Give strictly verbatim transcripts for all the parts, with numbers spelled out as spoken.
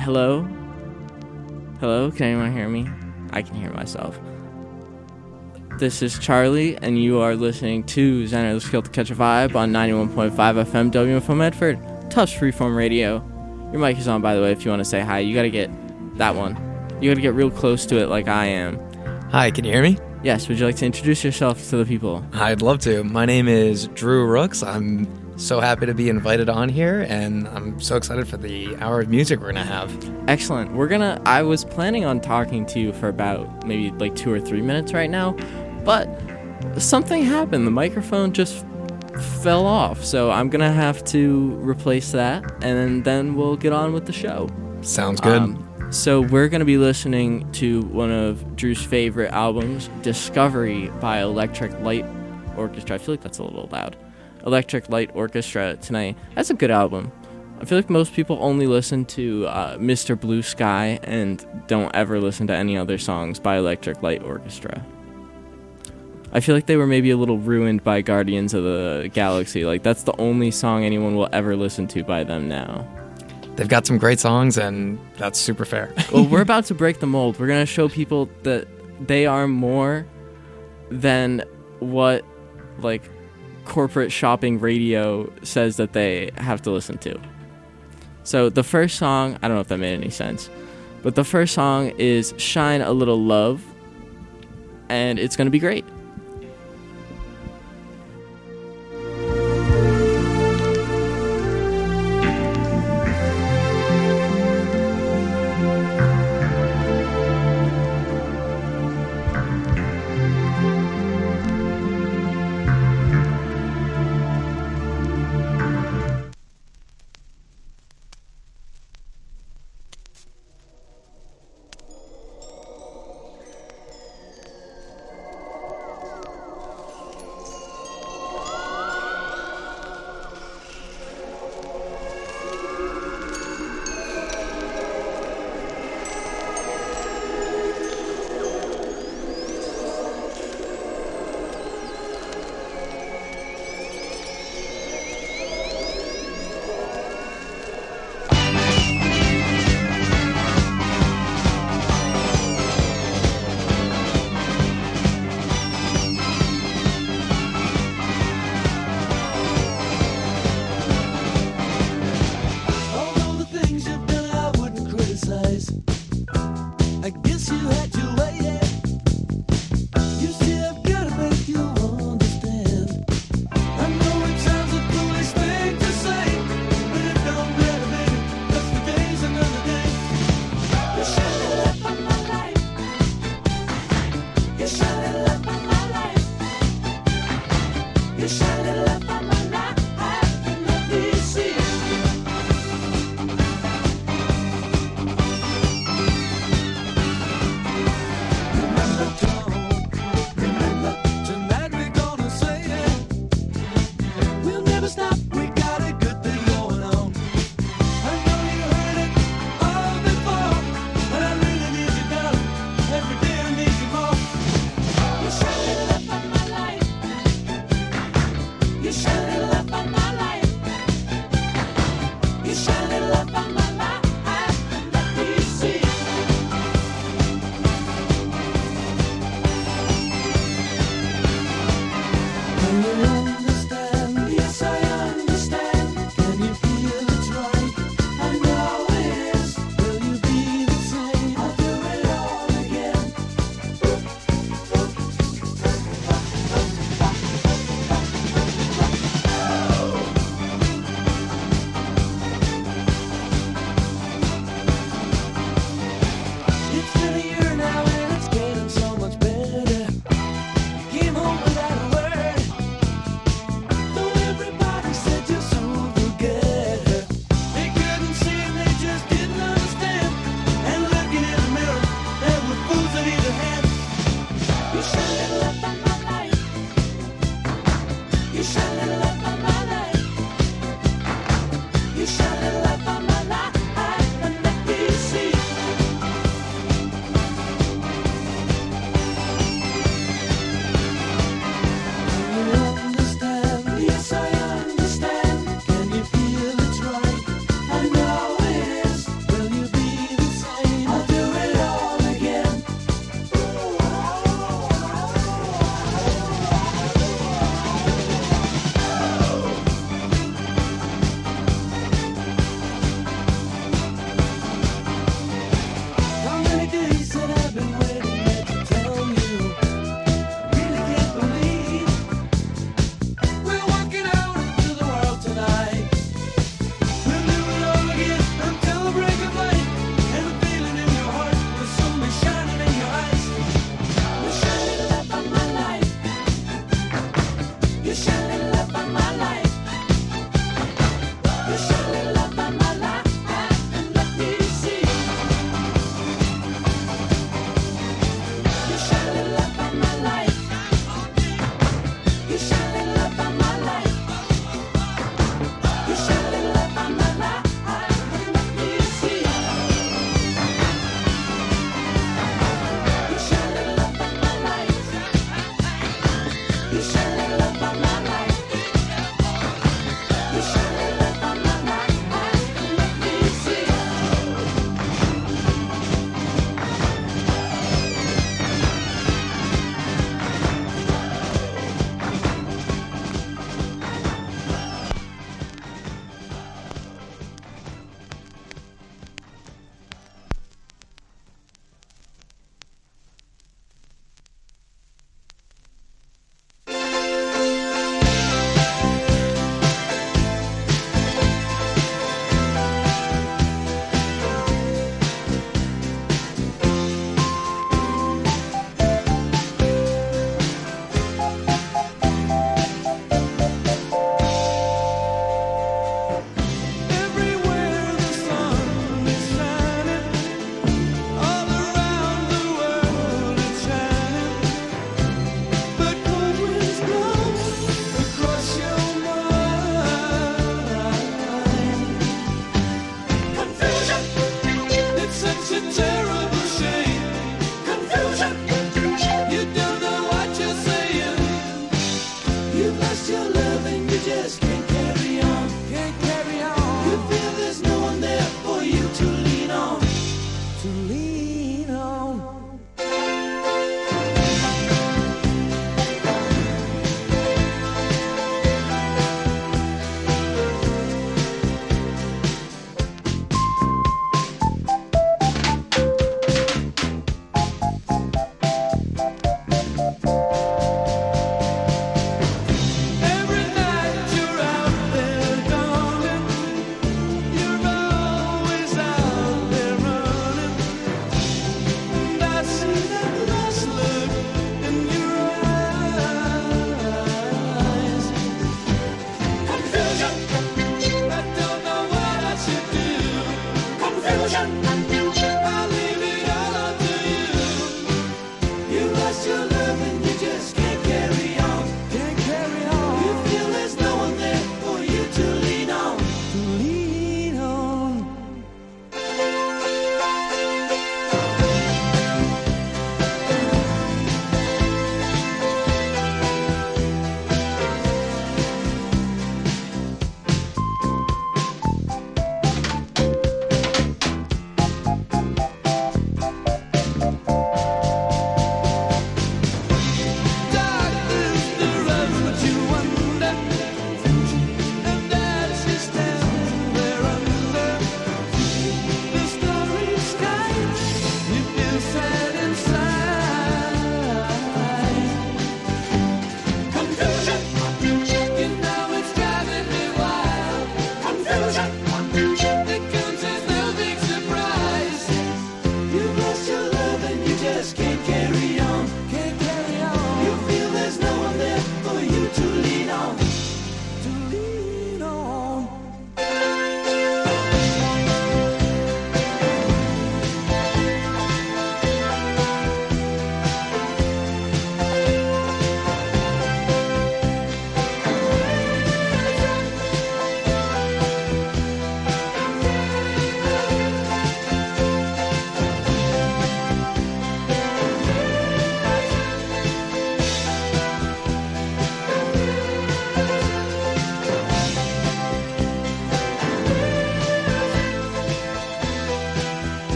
Hello? Hello? Can anyone hear me? I can hear myself. This is Charlie, and you are listening to Xander the Skill to Catch a Vibe on ninety-one point five F M W F O Medford, Tufts Freeform Radio. Your mic is on, by the way, if you want to say hi. You got to get that one. You got to get real close to it like I am. Hi, can you hear me? Yes, would you like to introduce yourself to the people? I'd love to. My name is Drew Rooks. I'm so happy to be invited on here, and I'm so excited for the hour of music we're going to have. Excellent. We're going to, I was planning on talking to you for about maybe like two or three minutes right now, but something happened. The microphone just fell off, so I'm going to have to replace that, and then we'll get on with the show. Sounds good. Um, so we're going to be listening to one of Drew's favorite albums, Discovery by Electric Light Orchestra. I feel like that's a little loud. Electric Light Orchestra tonight. That's a good album. I feel like most people only listen to uh, Mister Blue Sky and don't ever listen to any other songs by Electric Light Orchestra. I feel like they were maybe a little ruined by Guardians of the Galaxy. Like, that's the only song anyone will ever listen to by them now. They've got some great songs, and that's super fair. Well, we're about to break the mold. We're going to show people that they are more than what, like, corporate shopping radio says that they have to listen to. So the first song, I don't know if that made any sense, but the first song is Shine a Little Love, and it's going to be great.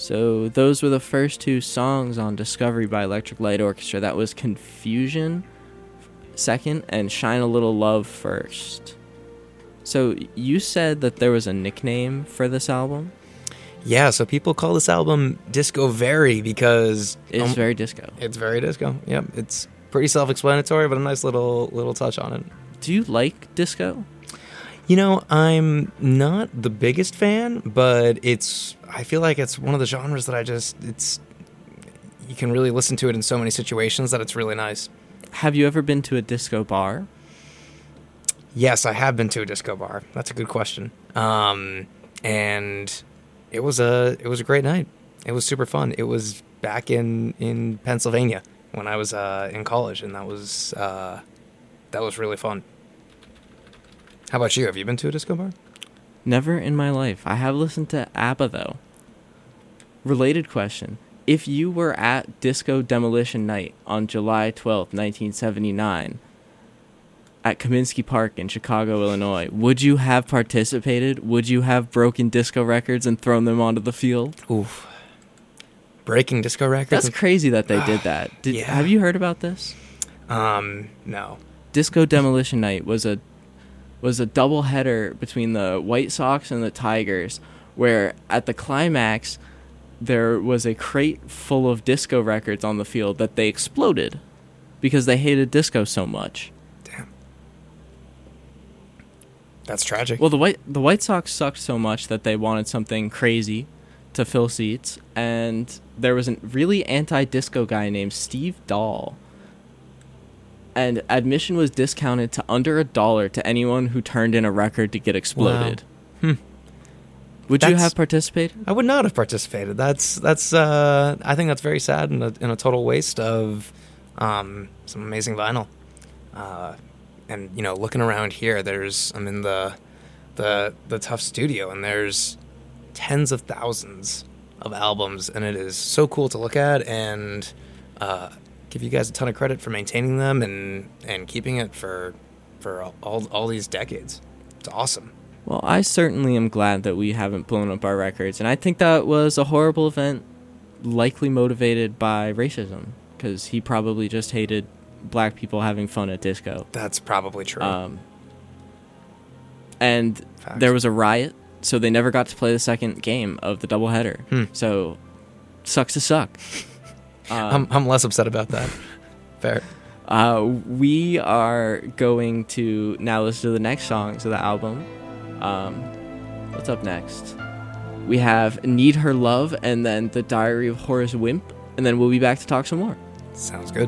So those were the first two songs on Discovery by Electric Light Orchestra. That was Confusion second and Shine a Little Love first. So you said that there was a nickname for this album? Yeah, so people call this album Disco Very because It's um, very disco. It's very disco. Yep, it's pretty self-explanatory, but a nice little little touch on it. Do you like disco? You know, I'm not the biggest fan, but it's I feel like it's one of the genres that I just it's you can really listen to it in so many situations that it's really nice. Have you ever been to a disco bar? Yes, I have been to a disco bar. That's a good question. Um, and it was a it was a great night. It was super fun. It was back in, in Pennsylvania when I was uh, in college, and that was uh, that was really fun. How about you? Have you been to a disco bar? Never in my life. I have listened to ABBA, though. Related question. If you were at Disco Demolition Night on July twelfth, nineteen seventy-nine, at Kaminsky Park in Chicago, Illinois, would you have participated? Would you have broken disco records and thrown them onto the field? Oof. Breaking disco records? That's and- crazy that they did that. Did, Yeah. Have you heard about this? Um, no. Disco Demolition Night was a was a doubleheader between the White Sox and the Tigers, where at the climax there was a crate full of disco records on the field that they exploded because they hated disco so much. Damn. That's tragic. Well, the White the White Sox sucked so much that they wanted something crazy to fill seats, and there was a really anti-disco guy named Steve Dahl. And admission was discounted to under a dollar to anyone who turned in a record to get exploded. Wow. Hmm. Would you That's- have participated? I would not have participated. That's that's. Uh, I think that's very sad and a, and a total waste of um, some amazing vinyl. Uh, and you know, looking around here, there's I'm in the the the Tough Studio, and there's tens of thousands of albums, and it is so cool to look at and uh, give you guys a ton of credit for maintaining them and and keeping it for for all all, all these decades. It's awesome. Well, I certainly am glad that we haven't blown up our records, and I think that was a horrible event, likely motivated by racism, because he probably just hated black people having fun at disco. That's probably true. Um, and Facts. there was a riot, so they never got to play the second game of the doubleheader. Hmm. So, sucks to suck. I'm Um, I'm less upset about that. Fair. Uh, we are going to now listen to the next songs of the album. Um, what's up next? We have Need Her Love and then The Diary of Horace Wimp, and then we'll be back to talk some more. Sounds good.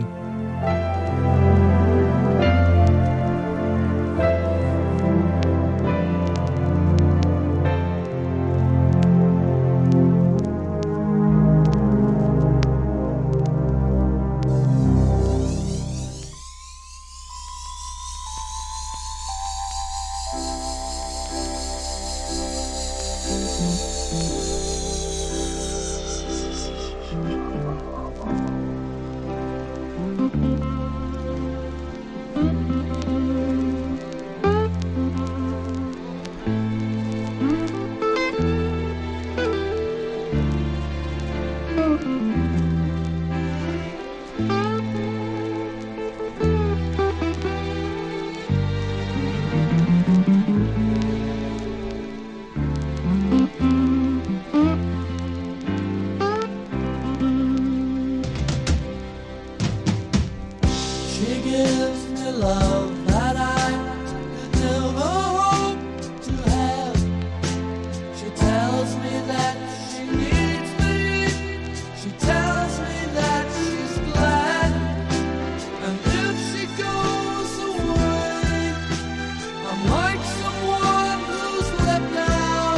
She gives me love that I could never hope to have. She tells me that she needs me. She tells me that she's glad. And if she goes away, I'm like someone who's left out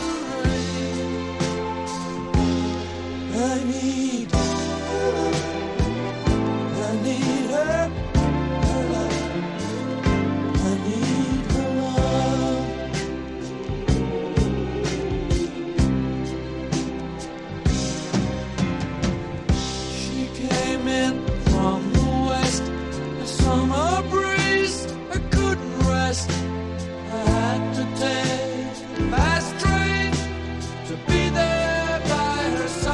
in the rain. I need I need her, her love. I need her love. She came in from the west, a summer breeze. I couldn't rest. I had to take a fast train to be there by her side.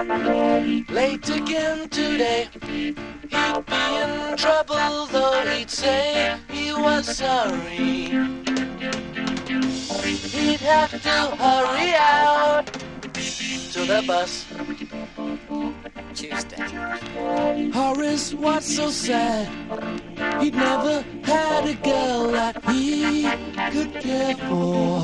Late again today. He'd be in trouble though he'd say he was sorry. He'd have to hurry out to the bus. Tuesday. Horace was so sad. He'd never had a girl that he could care for.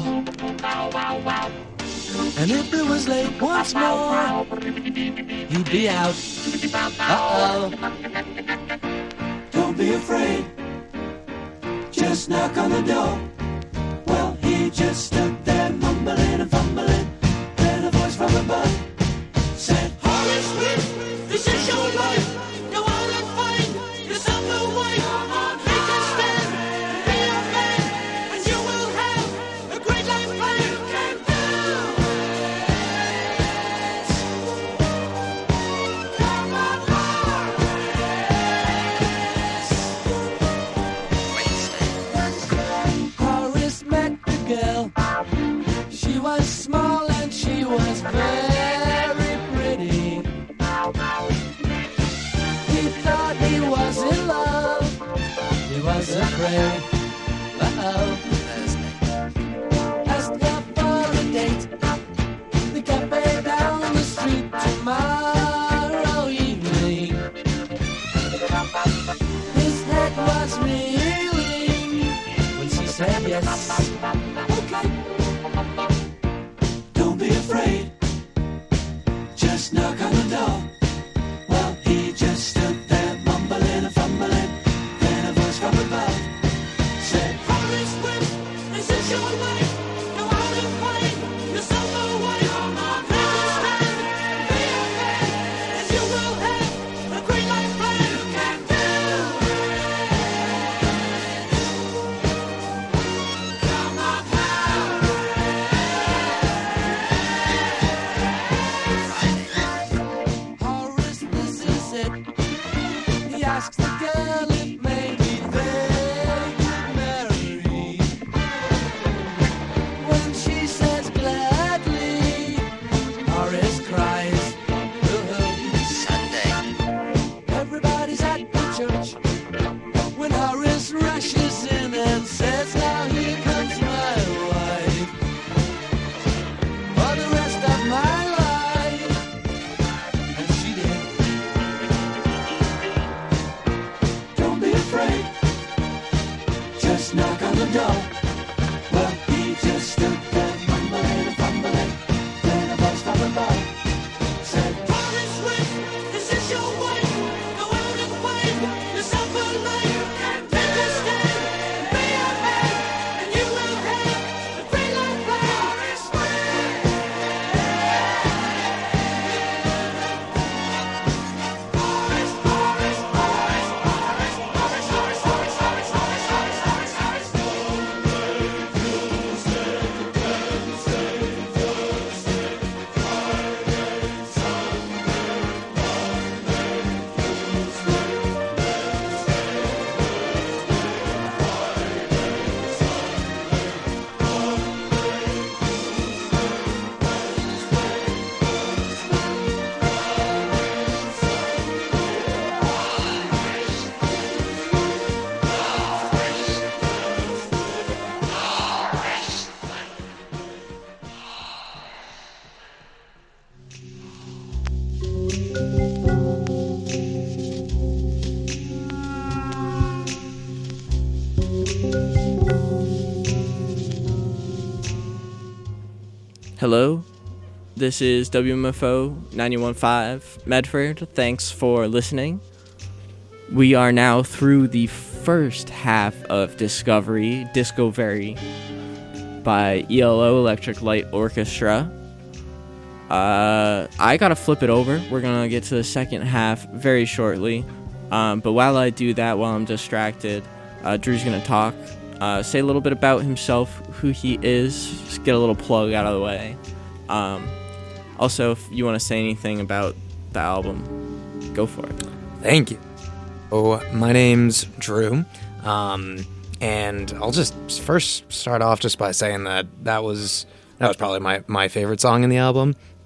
And if it was late once more, he'd be out. Uh-oh. Don't be afraid. Just knock on the door. Well, he just stood there mumbling and fumbling. Then a voice from above said, Horace Smith, this is your life. Go out and find yourself a wife. Make a stand, be a man, and you will have a great life plan. You can do it. Come on, Horace. Horace met the girl. She was small and she was very pretty. He thought he was in love. He was afraid. Uh-oh. Asked her for a date. The cafe down the street tomorrow evening. His head was reeling when she said yes. Okay. don't be afraid. Just knock on the door. Well, he just stood there mumbling and fumbling. Then a voice from above said, Horace Smith, this is your life. Go out and find yourself a wife. Make a stand, be a man, and you will have a great life plan. You can do it. Come on, Horace, this is it. He asks the girl if maybe they could marry. When she says gladly, Horace cries. "Ooh." Sunday. Everybody's at the church when Horace rushes in and says, "Now here comes my wife for the rest of my life." And she did. don't be afraid. Just knock on the door. Well, he just stood there mumbling and fumbling. Then a voice from above said, Horace Smith, this is your wife. Go out and find yourself a life. Take a stand, be a man, and you will have a great life plan. Horace Smith. Horace, Horace, Horace, Horace, Horace, Horace, Horace, Horace, Horace, Horace, Horace, Horace. Hello, this is W M F O ninety-one point five Medford. Thanks for listening. We are now through the first half of Discovery, Discovery, by E L O, Electric Light Orchestra. Uh, I gotta flip it over. We're gonna get to the second half very shortly. Um, but while I do that, while I'm distracted, uh, Drew's gonna talk. Uh, say a little bit about himself, who he is, just get a little plug out of the way. Um, also, if you want to say anything about the album, go for it. Thank you. Oh, my name's Drew, um, and I'll just first start off just by saying that that was that was probably my, my favorite song in the album.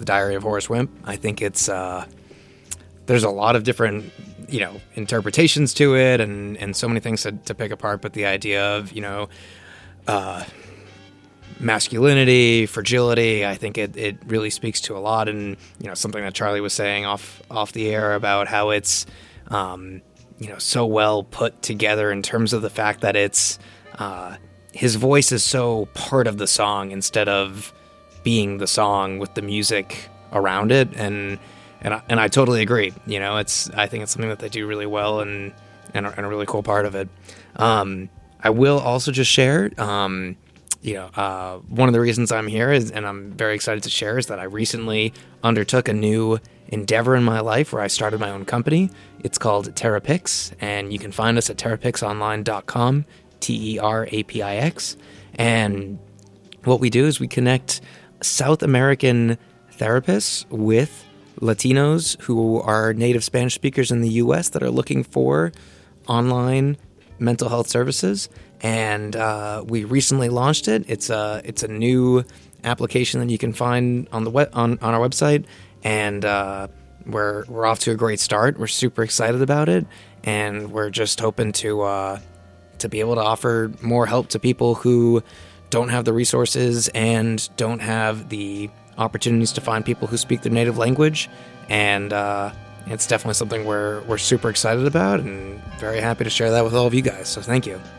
The Diary of Horace Wimp. I think it's uh, there's a lot of different, you know, interpretations to it, and, and so many things to, to pick apart. But the idea of, you know, uh, masculinity, fragility, I think it, it really speaks to a lot. And, you know, something that Charlie was saying off off the air about how it's, um, you know, so well put together in terms of the fact that it's, uh, his voice is so part of the song instead of being the song with the music around it. And, and I, and I totally agree. You know, it's, I think it's something that they do really well, and, and, a, and a really cool part of it. Um, I will also just share, um, you know, uh, one of the reasons I'm here is, and I'm very excited to share, is that I recently undertook a new endeavor in my life where I started my own company. It's called Terrapix, and you can find us at terrapix online dot com, T E R A P I X. And what we do is we connect South American therapists with Latinos who are native Spanish speakers in the U S that are looking for online mental health services. And uh, we recently launched it. It's a it's a new application that you can find on the web, on, on our website, and uh, we're we're off to a great start. We're super excited about it, and we're just hoping to uh, to be able to offer more help to people who don't have the resources and don't have the opportunities to find people who speak their native language. And uh, it's definitely something we're we're super excited about, and very happy to share that with all of you guys. So thank you.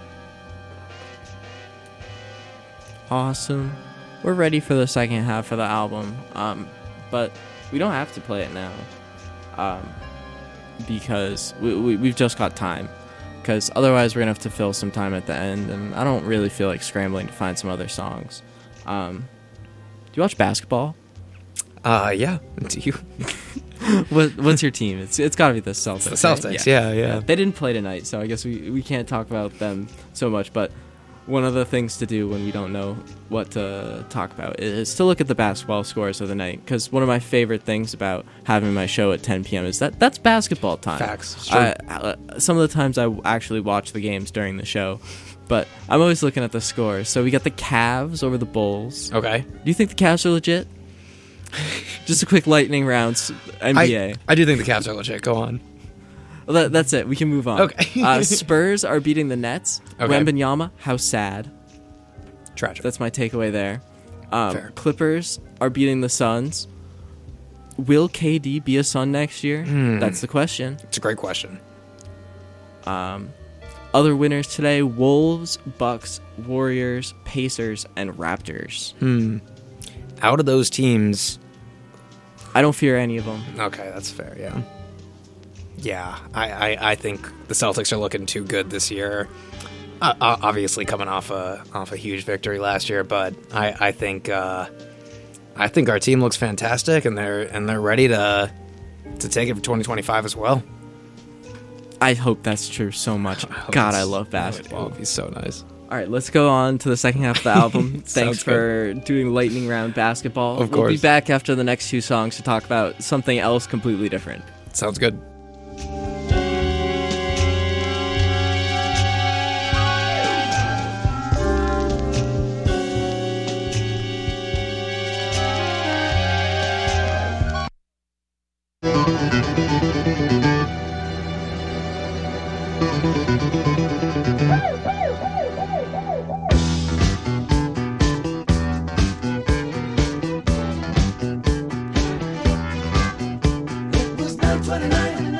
Awesome. We're ready for the second half of the album, um, but we don't have to play it now, um, because we, we, we've just got time, because otherwise we're going to have to fill some time at the end, and I don't really feel like scrambling to find some other songs. Um, do you watch basketball? Uh, yeah. Do you? what, what's your team? It's It's got to be the Celtics. It's the Celtics, right? yeah. Yeah, yeah. They didn't play tonight, so I guess we, we can't talk about them so much, but one of the things to do when we don't know what to talk about is to look at the basketball scores of the night, because one of my favorite things about having my show at ten p.m. is that that's basketball time. Facts. It's true. I, I, some of the times I actually watch the games during the show, but I'm always looking at the scores. So we got the Cavs over the Bulls. Okay. Do you think the Cavs are legit? Just a quick lightning round, N B A. I, I do think the Cavs are legit. Go on. Well, that, that's it. We can move on. Okay. uh, Spurs are beating the Nets. Okay. Wembanyama, how sad. Tragic. That's my takeaway there. Um, Fair. Clippers are beating the Suns. Will K D be a Sun next year? Hmm. That's the question. It's a great question. Um, other winners today: Wolves, Bucks, Warriors, Pacers, and Raptors. Hmm. Out of those teams, I don't fear any of them. okay, that's fair. Yeah. Yeah, I, I, I think the Celtics are looking too good this year. Uh, obviously, coming off a off a huge victory last year, but I, I think uh, I think our team looks fantastic, and they're and they're ready to to take it for twenty twenty-five as well. I hope that's true so much. I hope God, it's- I love basketball. It would be so nice. All right, let's go on to the second half of the album. Sounds Thanks for doing lightning round basketball. Of We'll be course. back after the next two songs to talk about something else completely different. Sounds good. It was nine twenty-nine.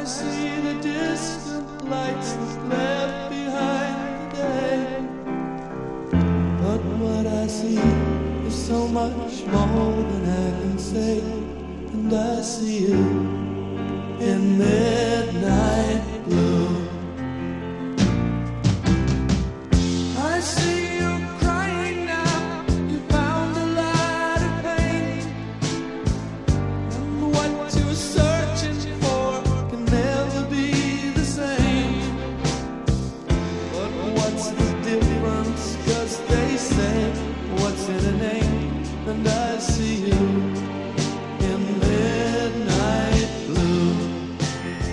see the distant lights that's left behind today. But what I see is so much more than I can say. And I see you in midnight blue. I see you crying now. You found a lot of pain. And what you're searching for can never be the same. But what's the difference? 'Cause they say what's in a name. And I see you in midnight blue.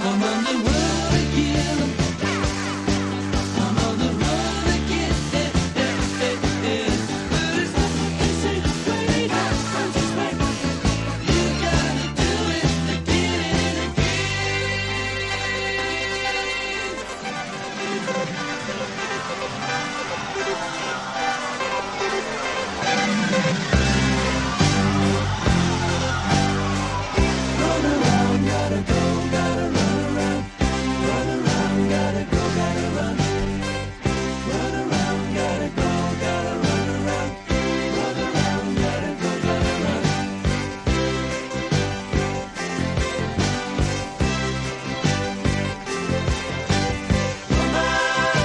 I'm on the run again. I'm on the run again. Eh, eh, eh, eh. But it's not easy to wait. I'm just like, you gotta do it again and again. Run around, gotta go, gotta run around. Run around, gotta go, gotta run. Run around, gotta go, gotta run around. Run around, gotta go, gotta run. Come on,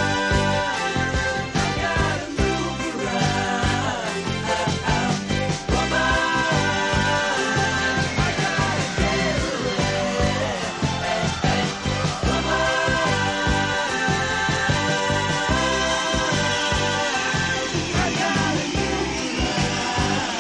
I gotta move around. Come on, I gotta get away. Come on, I gotta move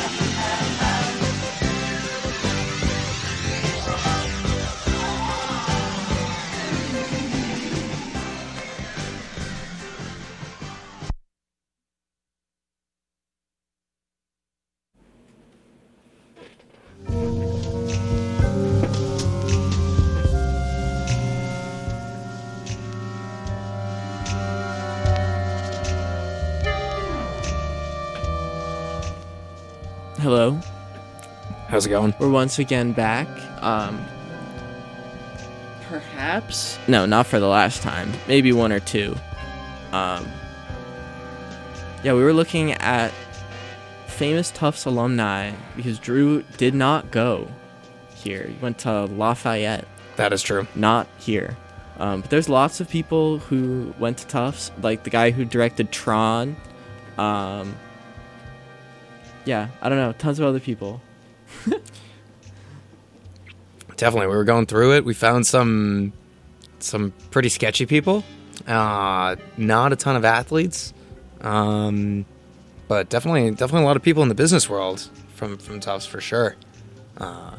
Hello. How's it going? We're once again back. Um, perhaps no, not for the last time. Maybe one or two. Um, yeah, we were looking at famous Tufts alumni because Drew did not go here. He went to Lafayette, That is true. not here. Um, but there's lots of people who went to Tufts, like the guy who directed Tron. Um, yeah, I don't know, tons of other people. Definitely, we were going through it. We found some some pretty sketchy people. Uh, not a ton of athletes, um, but definitely definitely a lot of people in the business world from from Tufts for sure. Uh,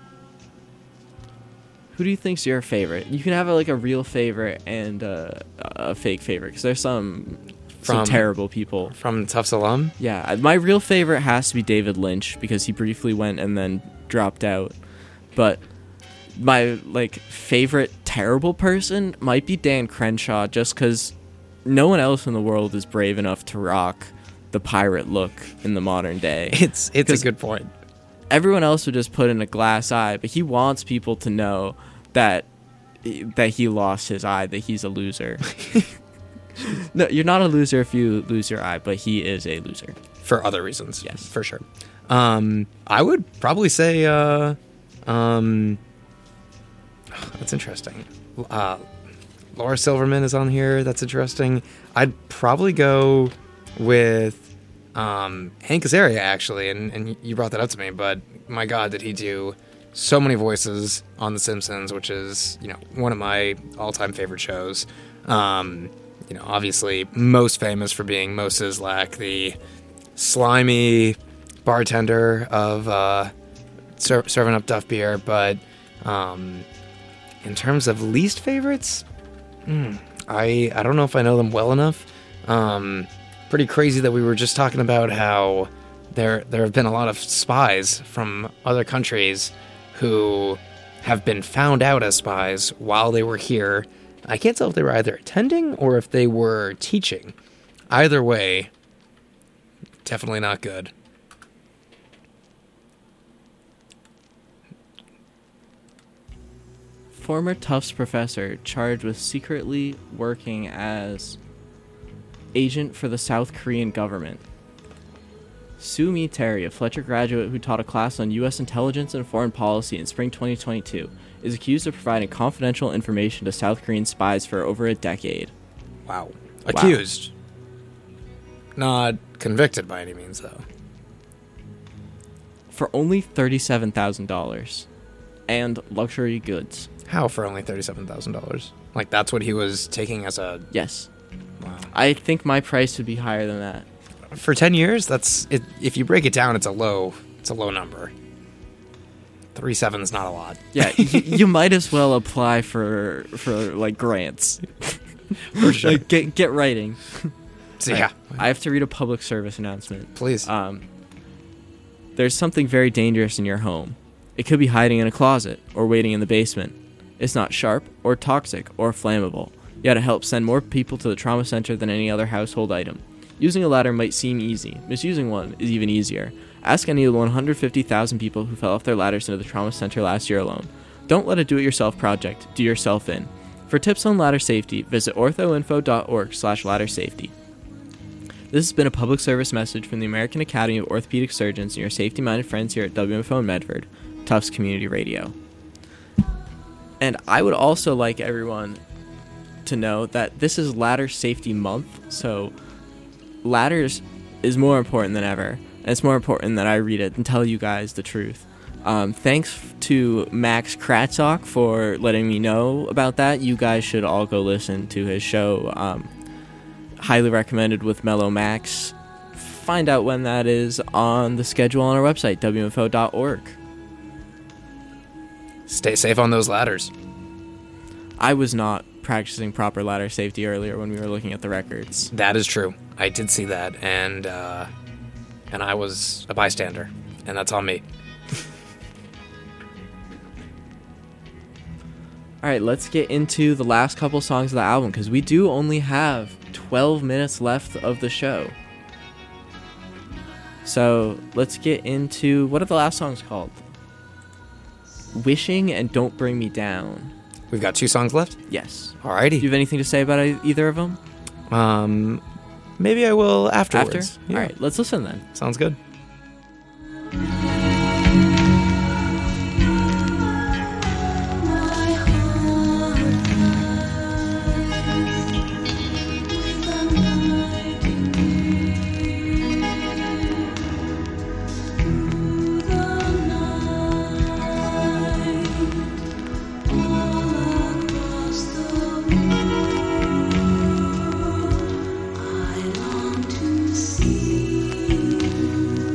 Who do you think's your favorite? You can have a, like a real favorite and uh, a fake favorite because there's some some From- terrible people. from Tufts alum, Yeah, I- my real favorite has to be David Lynch because he briefly went and then dropped out. But my like favorite terrible person might be Dan Crenshaw just because no one else in the world is brave enough to rock the pirate look in the modern day. it's it's a 'Cause- good point. Everyone else would just put in a glass eye, but he wants people to know that that he lost his eye, that he's a loser. No, you're not a loser if you lose your eye, but he is a loser. For other reasons, Yes. for sure. Um, I would probably say, uh, um, that's interesting. Uh, Laura Silverman is on here. That's interesting. I'd probably go with um, Hank Azaria, actually, and, and you brought that up to me, but my God, did he do so many voices on The Simpsons, which is, you know, one of my all-time favorite shows. Um, you know, obviously most famous for being Mo Sizlak, the slimy bartender of uh, ser- serving up Duff beer, but um, in terms of least favorites, mm, I I don't know if I know them well enough. Um, pretty crazy that we were just talking about how there there have been a lot of spies from other countries who have been found out as spies while they were here. I can't tell if they were either attending or if they were teaching. Either way, definitely not good. Former Tufts professor charged with secretly working as agent for the South Korean government. Sue Mi Terry, a Fletcher graduate who taught a class on U S intelligence and foreign policy in spring twenty twenty-two, is accused of providing confidential information to South Korean spies for over a decade. Wow. Accused. Not convicted by any means, though. For only thirty-seven thousand dollars. And luxury goods. How for only thirty-seven thousand dollars? Like, that's what he was taking as a... Yes. Wow. I think my price would be higher than that. For ten years, that's... It, if you break it down, it's a low... It's a low number. Three seven's not a lot. Yeah, you, you might as well apply for for like grants. For sure. Like, get get writing. So, yeah. I have to read a public service announcement. Please. Um, there's something very dangerous in your home. It could be hiding in a closet or waiting in the basement. It's not sharp or toxic or flammable, yet it helps send more people to the trauma center than any other household item. Using a ladder might seem easy. Misusing one is even easier. Ask any of the one hundred fifty thousand people who fell off their ladders into the trauma center last year alone. Don't let a do-it-yourself project do yourself in. For tips on ladder safety, visit orthoinfo.org slash ladder safety. This has been a public service message from the American Academy of Orthopedic Surgeons and your safety-minded friends here at W M F O in Medford, Tufts Community Radio. And I would also like everyone to know that this is Ladder Safety Month, so ladders is more important than ever. And it's more important that I read it and tell you guys the truth. Um, thanks to Max Kratzok for letting me know about that. You guys should all go listen to his show. Um, highly recommended with Mellow Max. Find out when that is on the schedule on our website, W M F O dot org. Stay safe on those ladders. I was not practicing proper ladder safety earlier when we were looking at the records. That is true. I did see that, and uh, and I was a bystander, and that's on me. All right, let's get into the last couple songs of the album, because we do only have twelve minutes left of the show. So let's get into, what are the last songs called? Wishing and Don't Bring Me Down. We've got two songs left? Yes. Alrighty. Do you have anything to say about e- either of them? Um, maybe I will afterwards. After? Yeah. All right, let's listen then. Sounds good. I long to see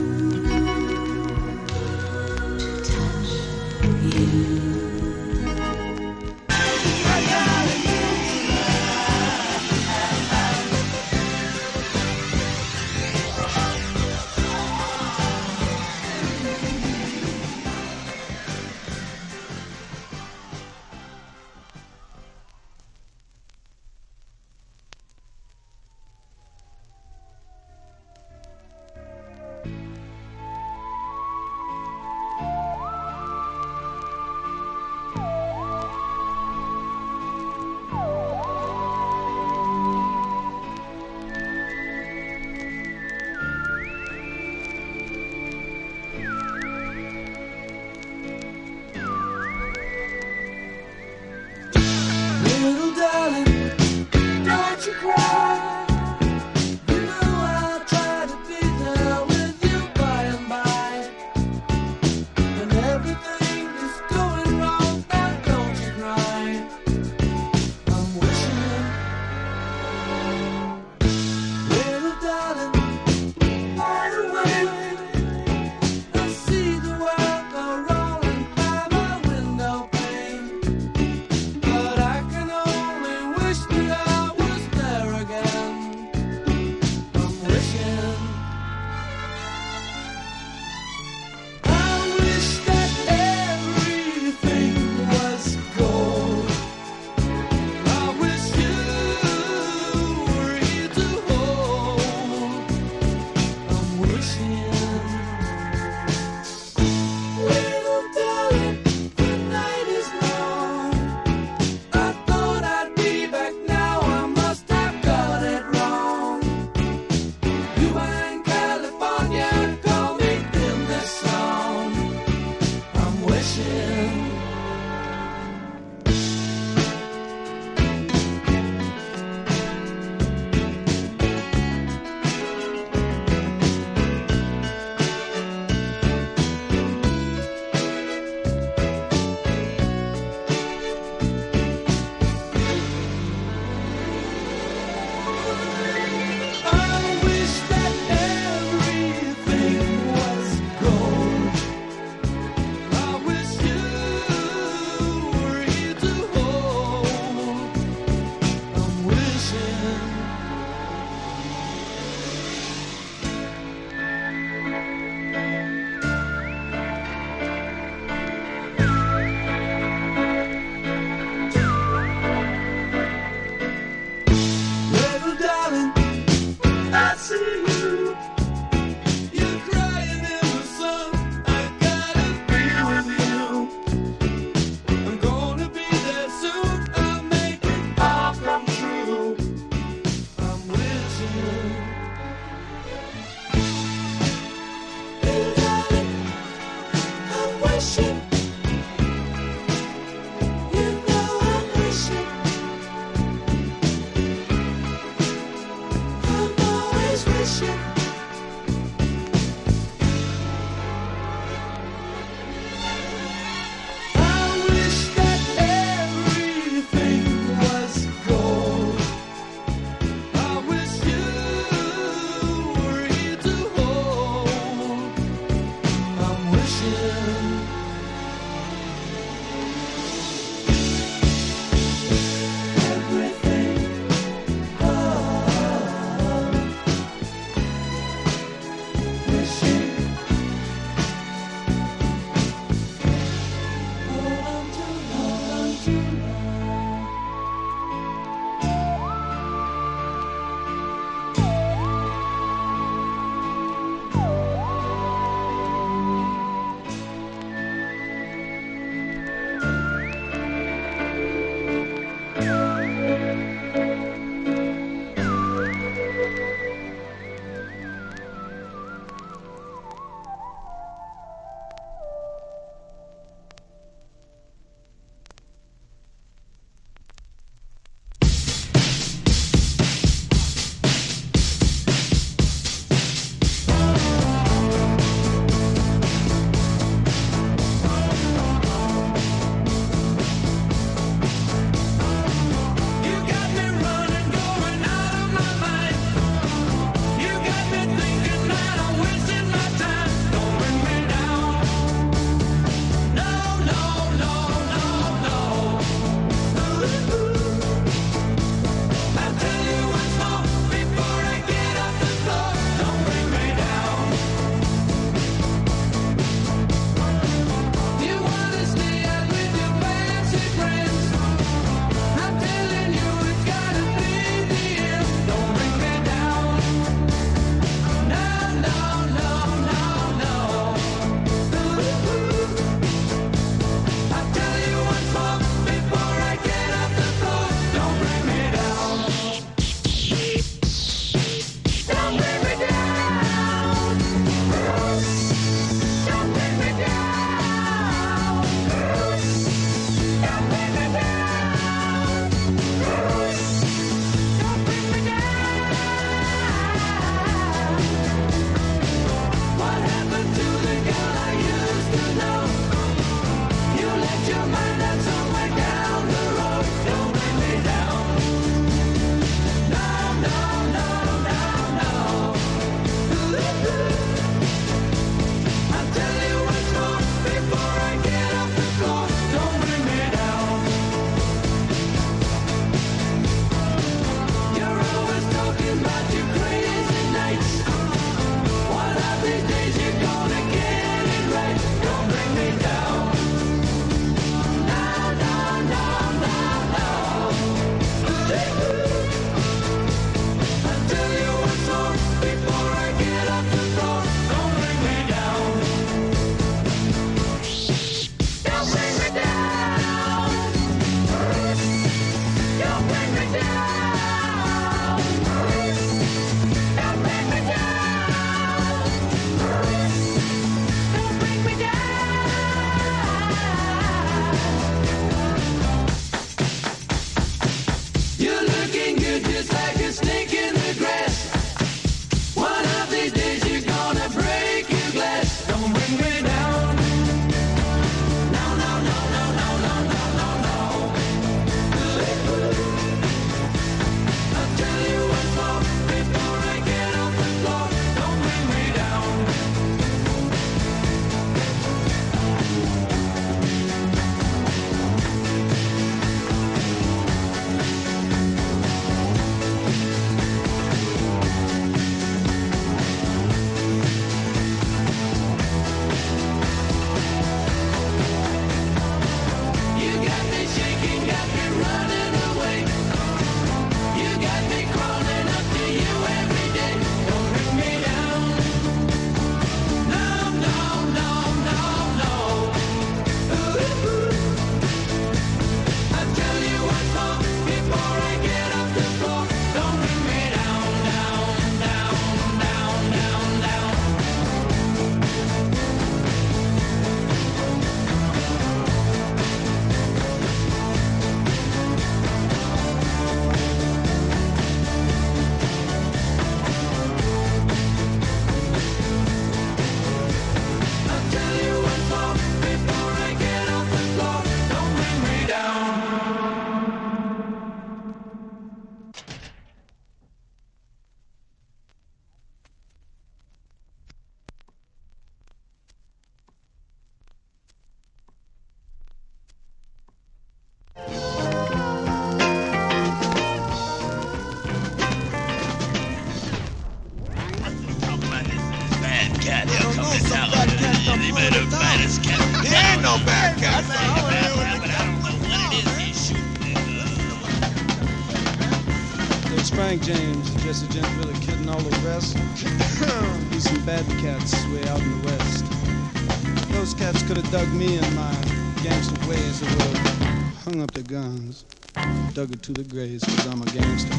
Frank James, Jesse James, Billy Kid, and all the rest. Be some bad cats way out in the west. Those cats could have dug me in my gangster ways. They would have hung up their guns, dug it to the graves, cause I'm a gangster.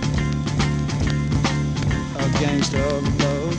A gangster of love.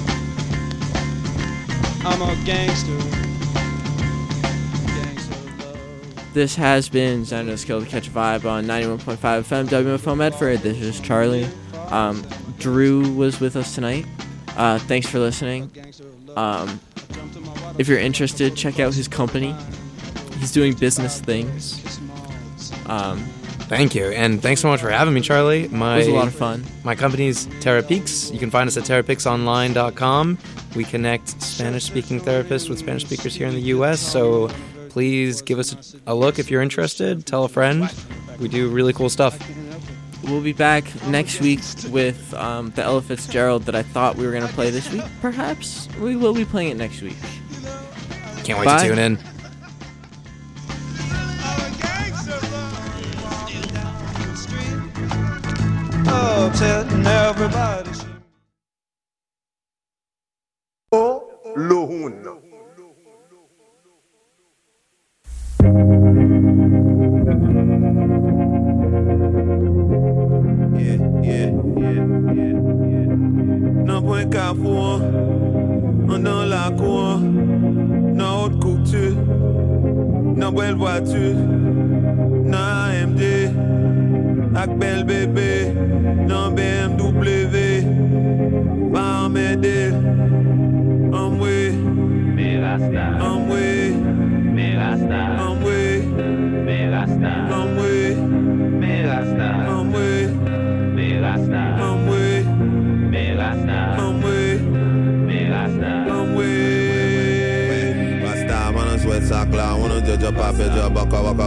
I'm a gangster. Gangster of love. This has been Xana's Skill to Catch a Vibe on ninety-one point five F M W F O Medford. This is Charlie. Um, Drew was with us tonight. Uh, thanks for listening. Um, if you're interested, check out his company. He's doing business things. Um, Thank you, and thanks so much for having me, Charlie. My, it was a lot of fun. My company's TerraPeaks. You can find us at terra peaks online dot com. We connect Spanish-speaking therapists with Spanish speakers here in the U S, so please give us a look if you're interested. Tell a friend. We do really cool stuff. We'll be back next week with um, the Ella Fitzgerald that I thought we were going to play this week. Perhaps we will be playing it next week. Can't wait Bye. to tune in. Oh, telling everybody. Lohun. Yeah, yeah, yeah, yeah, yeah. Non point Carrefour, on dans la cour, non haute couture, non belle voiture, non A M D, ak bel bébé, non B M W, pas m'aider, en way, en way, en way, en way, en way. I'm way, I'm way, I'm way. Rasta, man, sweat sack, la, wanna judge a papi, judge a baka, baka.